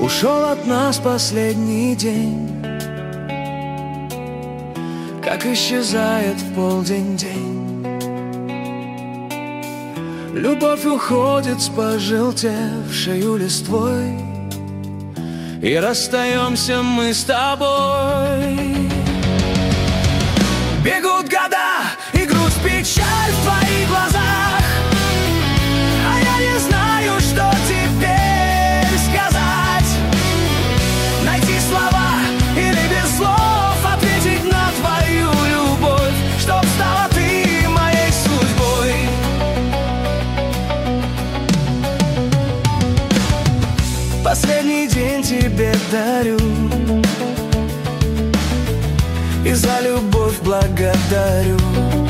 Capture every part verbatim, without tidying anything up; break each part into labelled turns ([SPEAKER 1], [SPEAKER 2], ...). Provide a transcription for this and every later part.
[SPEAKER 1] Ушел от нас последний день, как исчезает в полдень день. Любовь уходит с пожелтевшею листвой, и расстаемся мы с тобой. Бегут года, и грусть, печаль в твоих глазах, а я не знаю, что теперь сказать. Найти слова или без слов ответить на твою любовь, чтоб стала ты моей судьбой. Последний день тебе дарю, и за любовь благодарю.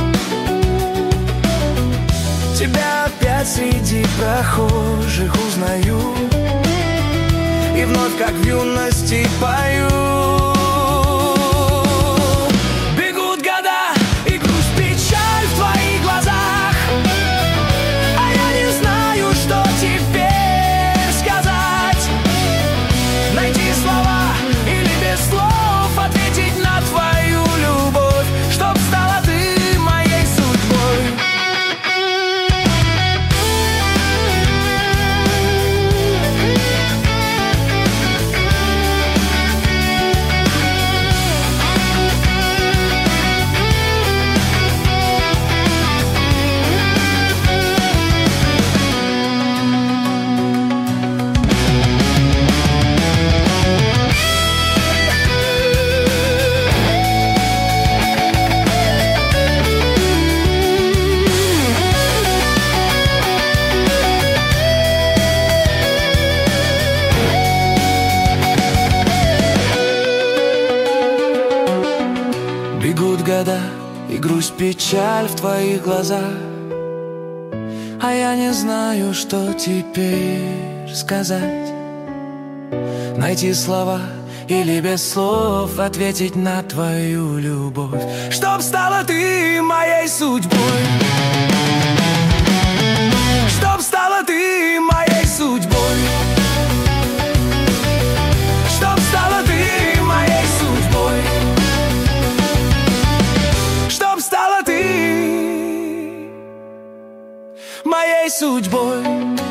[SPEAKER 1] Тебя опять среди прохожих узнаю, и вновь, как в юности, пою. Бегут года, и грусть, печаль в твоих глазах, а я не знаю, что теперь сказать. Найти слова или без слов ответить на твою любовь, чтоб стала ты моей судьбой. Бегут года, и грусть, печаль в твоих глазах, а я не знаю, что теперь сказать. Найти слова или без слов ответить на твою любовь, чтоб стала ты моей судьбой. Чтоб стала ты моей судьбой. Чтоб стала ты моей судьбой. Чтоб стала ты моей судьбой.